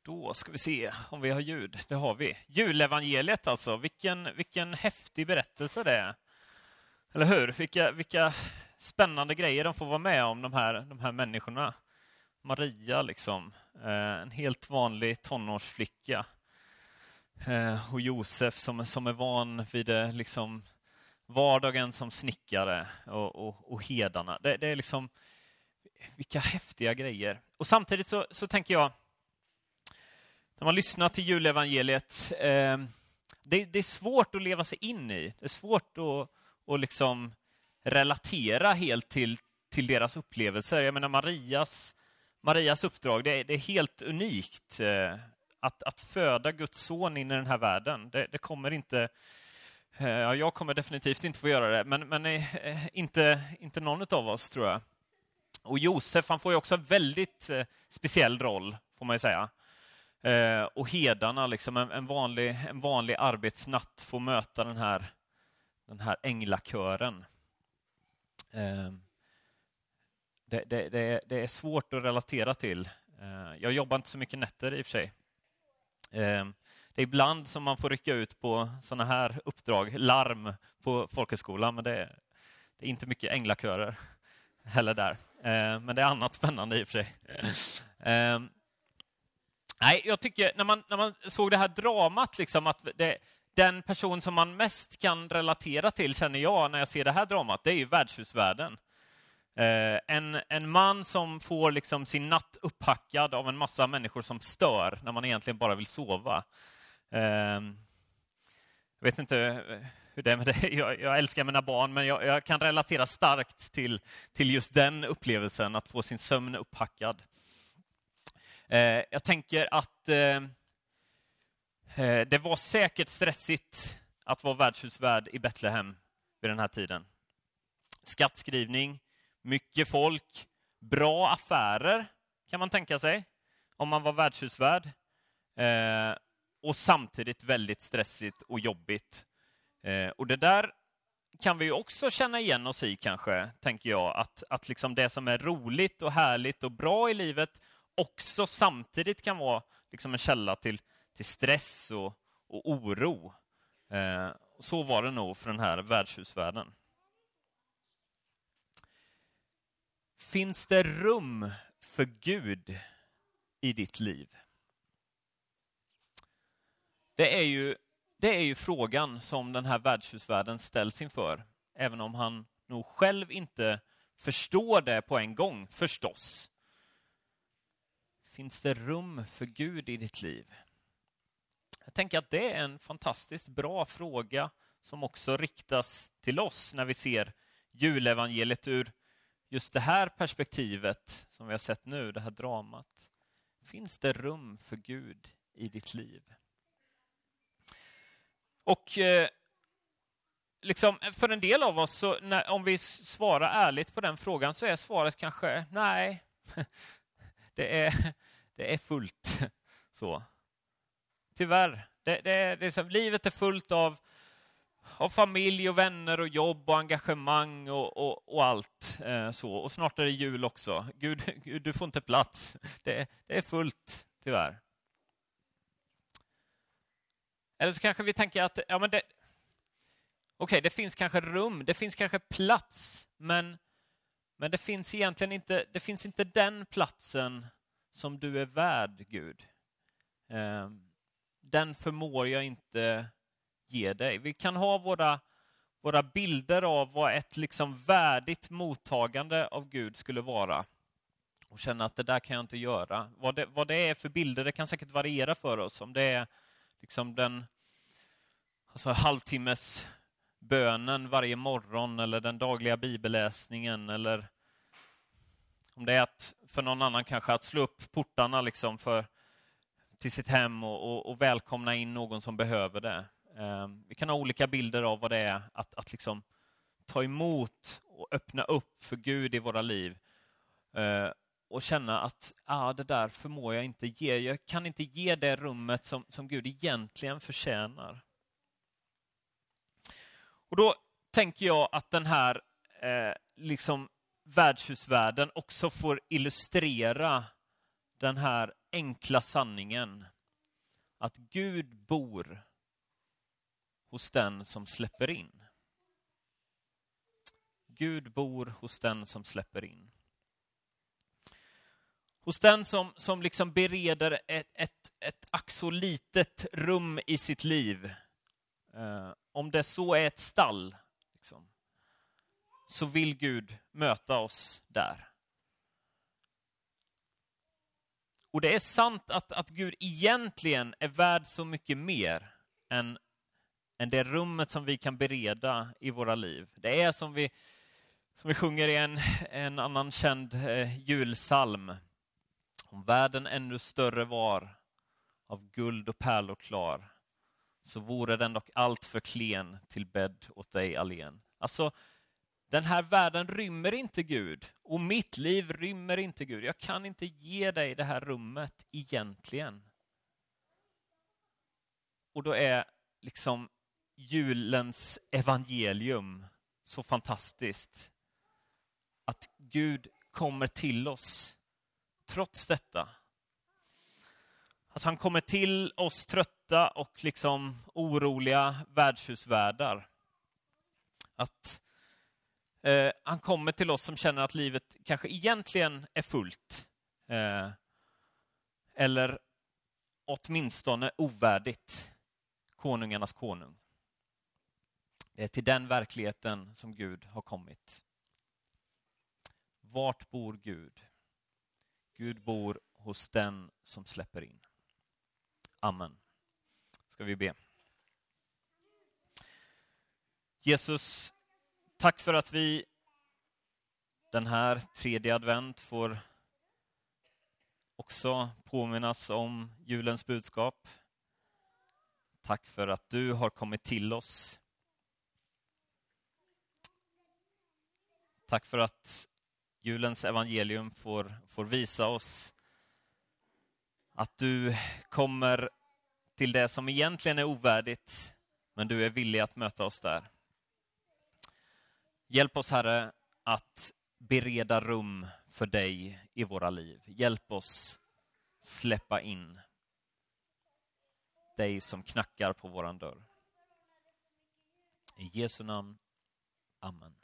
Då ska vi se om vi har ljud. Det har vi. Julevangeliet alltså. Vilken häftig berättelse det är. Eller hur? Vilka spännande grejer de får vara med om, de här människorna. Maria liksom. En helt vanlig tonårsflicka. Och Josef som är van vid det, liksom vardagen som snickare och hedarna. Det är liksom vilka häftiga grejer. Och samtidigt så tänker jag, när man lyssnar till julevangeliet, det är svårt att leva sig in i. Det är svårt att liksom relatera helt till deras upplevelser. Jag menar Marias uppdrag, det är helt unikt. Att föda Guds son in i den här världen. Det kommer inte... jag kommer definitivt inte få göra det. Men inte någon av oss, tror jag. Och Josef, han får ju också en väldigt speciell roll, får man ju säga. Och hedarna, liksom en vanlig arbetsnatt, får möta den här änglakören. Det är svårt att relatera till. Jag jobbar inte så mycket nätter i och för sig. Det är ibland som man får rycka ut på såna här uppdrag, larm på folkhögskolan, men det är inte mycket änglakörer heller där. Men det är annat spännande i och för sig. Nej, jag tycker när man såg det här dramat, liksom, att den person som man mest kan relatera till, känner jag när jag ser det här dramat, det är ju värdshusvärden. En man som får liksom sin natt upphackad av en massa människor som stör när man egentligen bara vill sova. Jag vet inte hur det är med det. Jag älskar mina barn, men jag kan relatera starkt till just den upplevelsen, att få sin sömn upphackad. Jag tänker att det var säkert stressigt att vara värdshusvärd i Betlehem vid den här tiden. Skattskrivning, mycket folk, bra affärer kan man tänka sig om man var värdshusvärd. Och samtidigt väldigt stressigt och jobbigt. Och det där kan vi ju också känna igen oss i, kanske, tänker jag. Att liksom det som är roligt och härligt och bra i livet också samtidigt kan vara liksom en källa till stress och oro. Så var det nog för den här värdshusvärden. Finns det rum för Gud i ditt liv? Det är ju frågan som den här värdshusvärden ställs inför. Även om han nog själv inte förstår det på en gång, förstås. Finns det rum för Gud i ditt liv? Jag tänker att det är en fantastiskt bra fråga som också riktas till oss när vi ser julevangeliet ur just det här perspektivet som vi har sett nu, det här dramat. Finns det rum för Gud i ditt liv? Och liksom för en del av oss, så om vi svarar ärligt på den frågan, så är svaret kanske nej. Det är fullt så. Tyvärr. Livet är fullt av familj och vänner och jobb och engagemang och allt så. Och snart är det jul också. Gud, du får inte plats. Det är fullt, tyvärr. Eller så kanske vi tänker att det finns kanske rum, det finns kanske plats, men det finns egentligen inte den platsen som du är värd, Gud. Den förmår jag inte ge dig. Vi kan ha våra bilder av vad ett liksom värdigt mottagande av Gud skulle vara. Och känna att det där kan jag inte göra. Vad det är för bilder, det kan säkert variera för oss. Om det är liksom den halvtimmes bönen varje morgon, eller den dagliga bibelläsningen, eller om det är för någon annan kanske att slå upp portarna liksom till sitt hem och välkomna in någon som behöver det. Vi kan ha olika bilder av vad det är att liksom ta emot och öppna upp för Gud i våra liv. Och känna att det där förmår jag inte ge. Jag kan inte ge det rummet som Gud egentligen förtjänar. Och då tänker jag att den här liksom värdshusvärden också får illustrera den här enkla sanningen att Gud bor hos den som släpper in. Gud bor hos den som släpper in. Hos den som liksom bereder ett ack så litet rum i sitt liv. Om det så är ett stall, liksom, så vill Gud möta oss där. Och det är sant att Gud egentligen är värd så mycket mer än det rummet som vi kan bereda i våra liv. Det är som vi sjunger i en annan känd julsalm. Om världen ännu större var, av guld och pärlor klar, så vore den dock allt för klen till bädd åt dig allen. Alltså, den här världen rymmer inte Gud. Och mitt liv rymmer inte Gud. Jag kan inte ge dig det här rummet egentligen. Och då är liksom julens evangelium så fantastiskt. Att Gud kommer till oss trots detta. Att han kommer till oss trötta och liksom oroliga värdshusvärdar. Att han kommer till oss som känner att livet kanske egentligen är fullt. Eller åtminstone ovärdigt konungarnas konung. Det är till den verkligheten som Gud har kommit. Vart bor Gud? Gud bor hos den som släpper in. Amen. Ska vi be. Jesus, tack för att vi den här 3:e advent får också påminnas om julens budskap. Tack för att du har kommit till oss. Tack för att julens evangelium får visa oss att du kommer till det som egentligen är ovärdigt, men du är villig att möta oss där. Hjälp oss, Herre, att bereda rum för dig i våra liv. Hjälp oss släppa in dig som knackar på våran dörr. I Jesu namn. Amen.